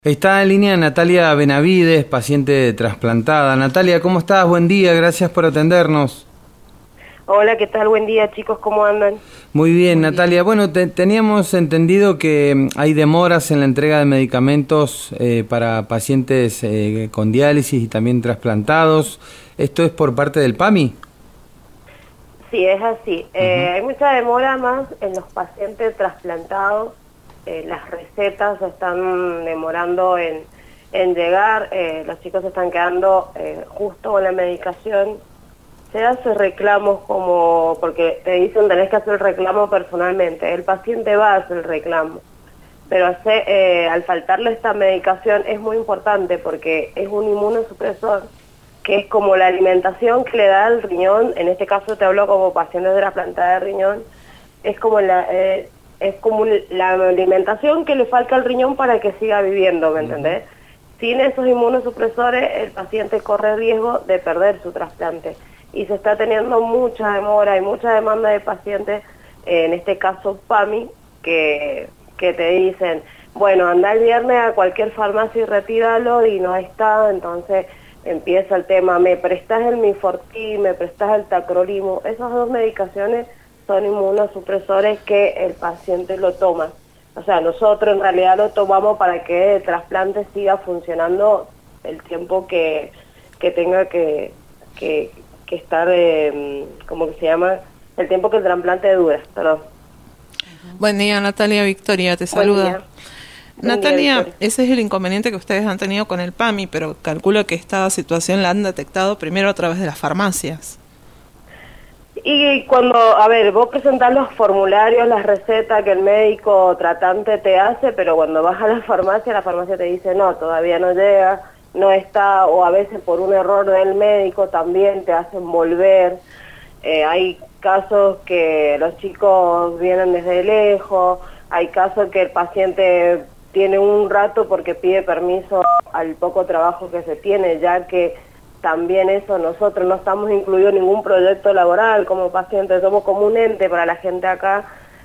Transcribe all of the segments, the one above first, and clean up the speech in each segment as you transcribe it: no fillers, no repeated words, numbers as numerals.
Está en línea Natalia Benavides, paciente trasplantada. Natalia, ¿cómo estás? Buen día, gracias por atendernos. Hola, ¿qué tal? Buen día, chicos, ¿cómo andan? Muy bien, Muy Natalia. bien. Bueno, teníamos entendido que hay demoras en la entrega de medicamentos para pacientes con diálisis y también trasplantados. ¿Esto es por parte del PAMI? Sí, es así. Hay mucha demora más en los pacientes trasplantados. Las recetas se están demorando en llegar. Los chicos se están quedando justo con la medicación. Se hace reclamos porque te dicen tenés que hacer el reclamo personalmente. El paciente va a hacer el reclamo. Pero al faltarle esta medicación es muy importante porque es un inmunosupresor que es como la alimentación que le da el riñón. En este caso te hablo como paciente de trasplantada de riñón. Es como la alimentación que le falta al riñón para que siga viviendo, ¿me entendés? Sin esos inmunosupresores el paciente corre riesgo de perder su trasplante. Y se está teniendo mucha demora y mucha demanda de pacientes, en este caso PAMI, que te dicen, bueno, anda el viernes a cualquier farmacia y retíralo, y no está. Entonces empieza el tema, me prestás el Mifortil, me prestás el Tacrolimus. Esas dos medicaciones son inmunosupresores que el paciente lo toma. O sea, nosotros en realidad lo tomamos para que el trasplante siga funcionando el tiempo que tenga que estar, ¿cómo que se llama? El tiempo que el trasplante dura, perdón. Buen día, Natalia. Victoria te saluda. Natalia, ese es el inconveniente que ustedes han tenido con el PAMI, pero calculo que esta situación la han detectado primero a través de las farmacias. Y cuando, a ver, vos presentás los formularios, las recetas que el médico tratante te hace, pero cuando vas a la farmacia te dice no, todavía no llega, no está, o a veces por un error del médico también te hacen volver. Hay casos que los chicos vienen desde lejos, hay casos que el paciente tiene un rato porque pide permiso al poco trabajo que se tiene, ya que también eso, nosotros no estamos incluidos en ningún proyecto laboral como pacientes, somos como un ente para la gente acá.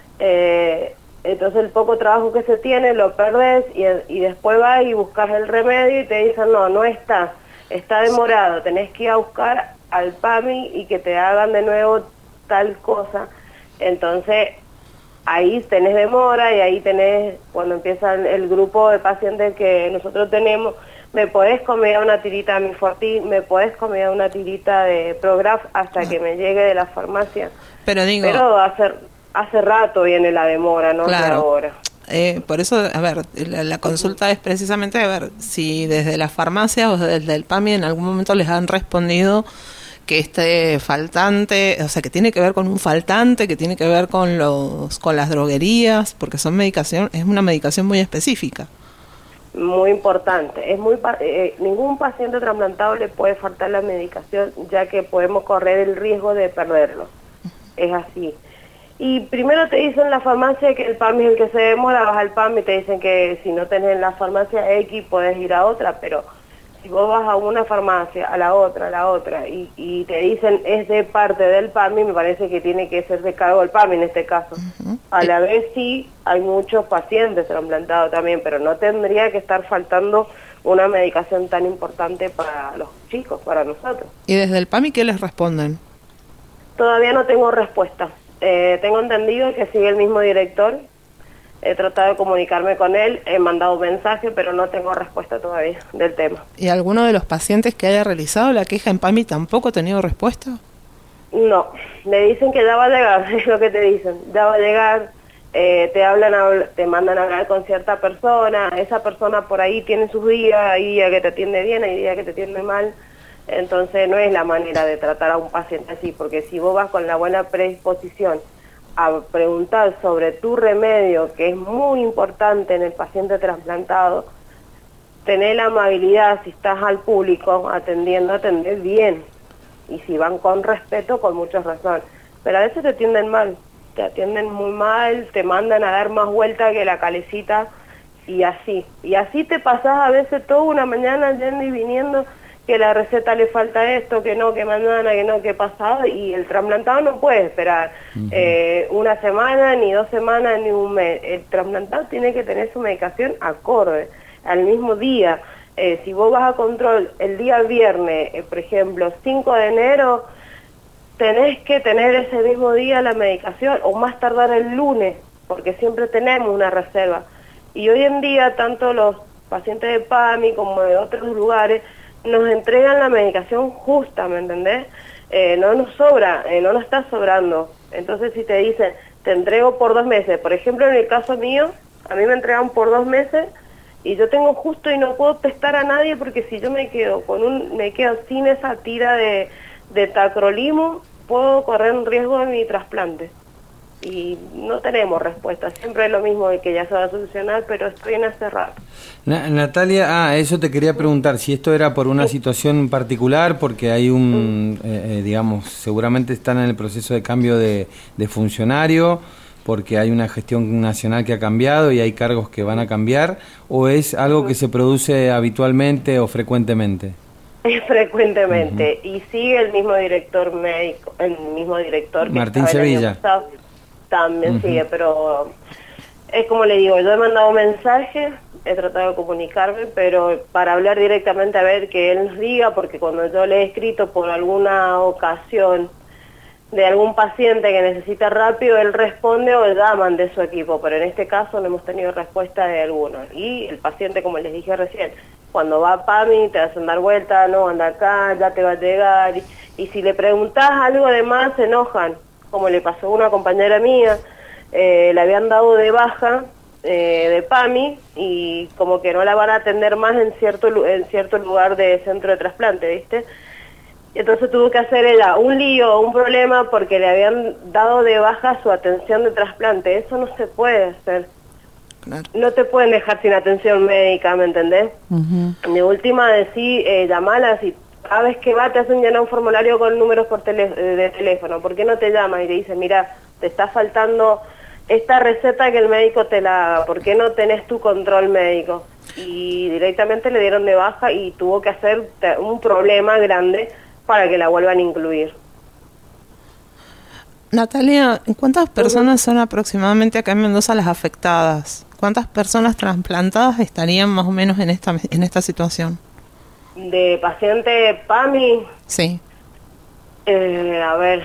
Entonces el poco trabajo que se tiene lo perdés y después vas y buscas el remedio y te dicen no está demorado, tenés que ir a buscar al PAMI y que te hagan de nuevo tal cosa. Entonces ahí tenés demora y ahí tenés, cuando empieza el grupo de pacientes que nosotros tenemos, me podés comer una tirita de Mifortil, me podés comer una tirita de Prograf hasta que me llegue de la farmacia. Pero hace rato viene la demora, no claro. De ahora. Por eso, a ver, la consulta es precisamente a ver si desde la farmacia o desde el PAMI en algún momento les han respondido que este faltante, o sea, que tiene que ver con un faltante, que tiene que ver con las droguerías, porque es una medicación muy específica. Muy importante. Ningún paciente trasplantado le puede faltar la medicación, ya que podemos correr el riesgo de perderlo. Es así. Y primero te dicen en la farmacia que el PAMI es el que se demora, vas al PAMI y te dicen que si no tenés en la farmacia X puedes ir a otra, pero si vos vas a una farmacia, a la otra, y te dicen es de parte del PAMI, me parece que tiene que ser de cargo del PAMI en este caso. A la vez sí, hay muchos pacientes trasplantados también, pero no tendría que estar faltando una medicación tan importante para los chicos, para nosotros. ¿Y desde el PAMI qué les responden? Todavía no tengo respuesta. Tengo entendido que sigue el mismo director. He tratado de comunicarme con él, he mandado mensaje, pero no tengo respuesta todavía del tema. ¿Y alguno de los pacientes que haya realizado la queja en PAMI tampoco ha tenido respuesta? No, le dicen que ya va a llegar, es lo que te dicen, ya va a llegar, te mandan a hablar con cierta persona, esa persona por ahí tiene sus días, hay días que te atiende bien, hay días que te atiende mal, entonces no es la manera de tratar a un paciente así, porque si vos vas con la buena predisposición a preguntar sobre tu remedio, que es muy importante en el paciente trasplantado, tener la amabilidad, si estás al público atender bien, y si van con respeto, con mucha razón, pero a veces te atienden mal, te atienden muy mal, te mandan a dar más vuelta que la calecita, y así te pasás a veces toda una mañana yendo y viniendo, que la receta le falta esto, que no, que mañana, que no, que pasado, y el trasplantado no puede esperar una semana, ni 2 semanas, ni un mes. El trasplantado tiene que tener su medicación acorde. al mismo día. Si vos vas a control el día viernes, por ejemplo, 5 de enero, tenés que tener ese mismo día la medicación o más tardar el lunes, porque siempre tenemos una reserva. Y hoy en día, tanto los pacientes de PAMI como de otros lugares, nos entregan la medicación justa, ¿me entendés? No nos sobra, no nos está sobrando. Entonces, si te dicen, te entrego por 2 meses, por ejemplo, en el caso mío, a mí me entregan por 2 meses, y yo tengo justo y no puedo testar a nadie porque si yo me quedo sin esa tira de tacrolimus, puedo correr un riesgo de mi trasplante. Y no tenemos respuesta, siempre es lo mismo de que ya se va a solucionar, pero estoy en hace rato. Natalia, eso te quería preguntar, si esto era por una situación particular, porque hay digamos, seguramente están en el proceso de cambio de funcionario, porque hay una gestión nacional que ha cambiado y hay cargos que van a cambiar, o es algo que se produce habitualmente o frecuentemente? Frecuentemente, y sigue el mismo director médico, el mismo director que Martín Sevilla. También sigue, pero es como le digo, yo he mandado mensajes, he tratado de comunicarme, pero para hablar directamente a ver que él nos diga, porque cuando yo le he escrito por alguna ocasión de algún paciente que necesita rápido, él responde o llaman de su equipo, pero en este caso no hemos tenido respuesta de alguno. Y el paciente, como les dije recién, cuando va a PAMI te hacen dar vuelta, no, anda acá, ya te va a llegar, y si le preguntás algo de más se enojan, como le pasó a una compañera mía, le habían dado de baja de PAMI y como que no la van a atender más en cierto lugar de centro de trasplante, ¿viste? Entonces tuvo que hacer ella un lío, un problema, porque le habían dado de baja su atención de trasplante. Eso no se puede hacer. Claro. No te pueden dejar sin atención médica, ¿me entendés? De última, llamalas y cada vez que va te hacen llenar un formulario con números de teléfono. ¿Por qué no te llaman y te dicen, mira, te está faltando esta receta que el médico te la haga? ¿Por qué no tenés tu control médico? Y directamente le dieron de baja y tuvo que hacer un problema grande para que la vuelvan a incluir. Natalia, ¿cuántas personas son aproximadamente acá en Mendoza las afectadas? ¿Cuántas personas trasplantadas estarían más o menos en esta situación? ¿De paciente PAMI? Sí. A ver,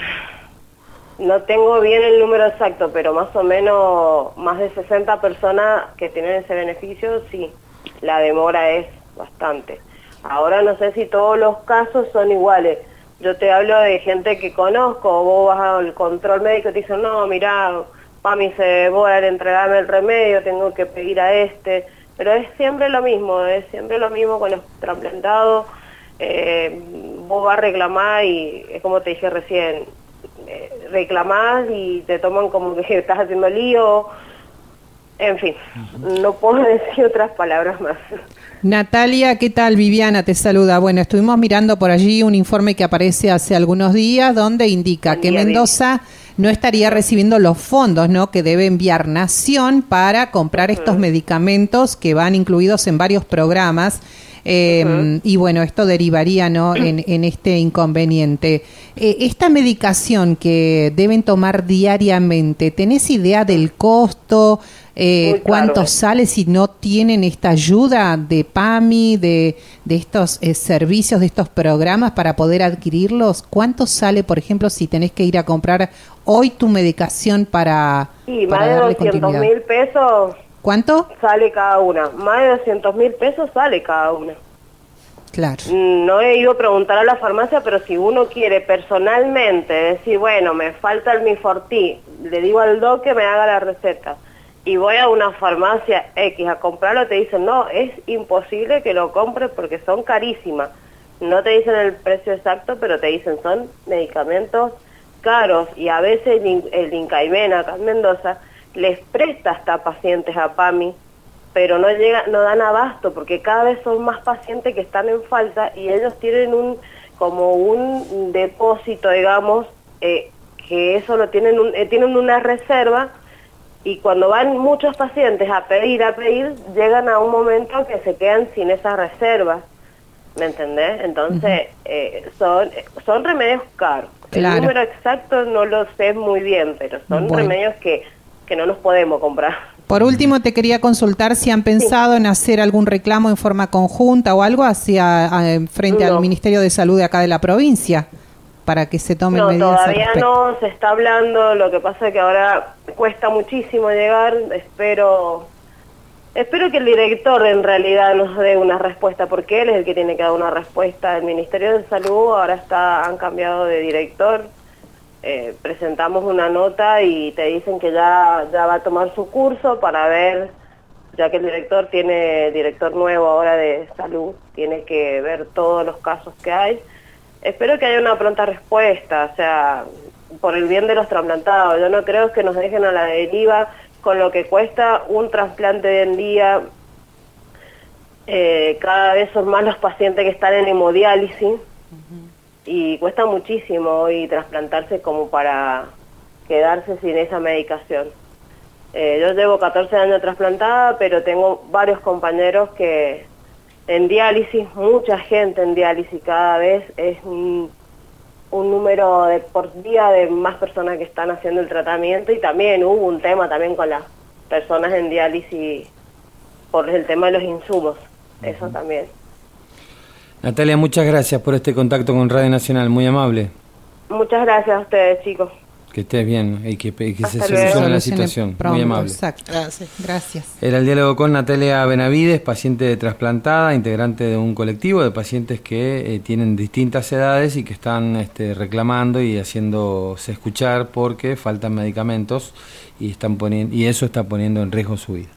no tengo bien el número exacto, pero más o menos más de 60 personas que tienen ese beneficio, sí, la demora es bastante. Ahora no sé si todos los casos son iguales. Yo te hablo de gente que conozco, vos vas al control médico y te dicen, no, mirá, PAMI se demora en entregarme el remedio, tengo que pedir a este. Pero es siempre lo mismo con los trasplantados. Vos vas a reclamar y es como te dije recién, reclamás y te toman como que estás haciendo lío. En fin, no puedo decir otras palabras más. Natalia, ¿qué tal? Viviana te saluda. Bueno, estuvimos mirando por allí un informe que aparece hace algunos días donde indica que Mendoza no estaría recibiendo los fondos, ¿no?, que debe enviar Nación para comprar estos medicamentos que van incluidos en varios programas. Y bueno, esto derivaría, ¿no?, en este inconveniente. Esta medicación que deben tomar diariamente, ¿tenés idea del costo? ¿Cuánto sale si no tienen esta ayuda de PAMI, de estos servicios, de estos programas para poder adquirirlos? ¿Cuánto sale, por ejemplo, si tenés que ir a comprar hoy tu medicación para más de 200.000 pesos. ¿Cuánto? Sale cada una. Más de 200.000 pesos sale cada una. Claro. No he ido a preguntar a la farmacia, pero si uno quiere personalmente decir, bueno, me falta el Mifortí, le digo al doc que me haga la receta, y voy a una farmacia X a comprarlo, te dicen, no, es imposible que lo compres porque son carísimas. No te dicen el precio exacto, pero te dicen son medicamentos caros, y a veces el Incaimen acá en Mendoza les presta hasta pacientes a PAMI, pero no dan abasto porque cada vez son más pacientes que están en falta y ellos tienen un depósito, digamos, que eso lo tienen una reserva, y cuando van muchos pacientes a pedir, llegan a un momento que se quedan sin esas reservas, ¿me entendés? Entonces, son remedios caros. Claro. El número exacto no lo sé muy bien, pero son remedios que no nos podemos comprar. Por último, te quería consultar si han pensado en hacer algún reclamo en forma conjunta o algo frente al Ministerio de Salud de acá de la provincia para que se tomen medidas al todavía respecto. no se está hablando, lo que pasa es que ahora cuesta muchísimo llegar, espero que el director en realidad nos dé una respuesta, porque él es el que tiene que dar una respuesta. El Ministerio de Salud ahora han cambiado de director. Presentamos una nota y te dicen que ya va a tomar su curso para ver, ya que el director nuevo ahora de salud, tiene que ver todos los casos que hay. Espero que haya una pronta respuesta, o sea, por el bien de los trasplantados. Yo no creo que nos dejen a la deriva con lo que cuesta un trasplante hoy en día. Cada vez son más los pacientes que están en hemodiálisis. Y cuesta muchísimo hoy trasplantarse como para quedarse sin esa medicación. Yo llevo 14 años trasplantada, pero tengo varios compañeros que en diálisis, mucha gente en diálisis, cada vez es un número por día de más personas que están haciendo el tratamiento, y también hubo un tema también con las personas en diálisis por el tema de los insumos, eso también. Natalia, muchas gracias por este contacto con Radio Nacional, muy amable. Muchas gracias a ustedes, chicos. Que estés bien y que se Hasta solucione luego. la situación. Pronto, Muy amable. exacto. Gracias. Era el diálogo con Natalia Benavides, paciente de trasplantada, integrante de un colectivo de pacientes que tienen distintas edades y que están reclamando y haciéndose escuchar porque faltan medicamentos y eso está poniendo en riesgo su vida.